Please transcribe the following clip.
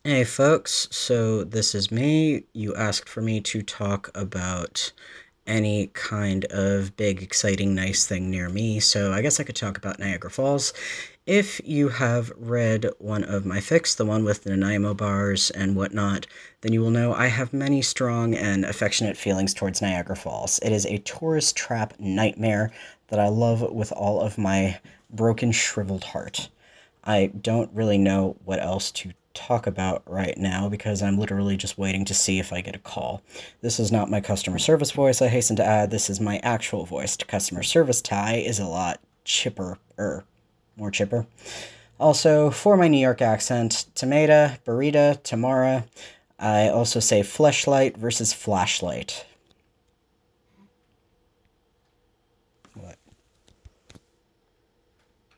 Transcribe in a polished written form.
Hey folks, so this is me. You asked for me to talk about any kind of big, exciting, nice thing near me, so I guess I could talk about Niagara Falls. If you have read one of my fics, the one with the Nanaimo bars and whatnot, then you will know I have many strong and affectionate feelings towards Niagara Falls. It is a tourist trap nightmare that I love with all of my broken, shriveled heart. I don't really know what else to talk about right now because I'm literally just waiting to see if I get a call. This is not my customer service voice, I hasten to add. This is my actual voice. Customer service Ty is a lot chipper, more chipper. Also, for my New York accent, tomato, burrito, tamara. I also say fleshlight versus flashlight.